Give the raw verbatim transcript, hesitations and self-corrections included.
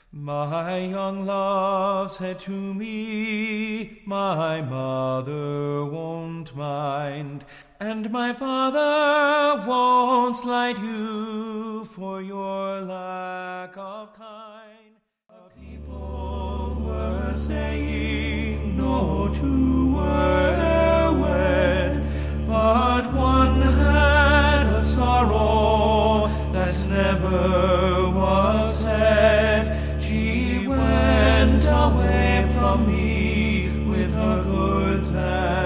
My young love said to me, my mother won't mind, and my father won't slight you for your lack of kind. The people were saying, no two were e'er wed, but one had a sorrow that never was said. She went away from me with her goods and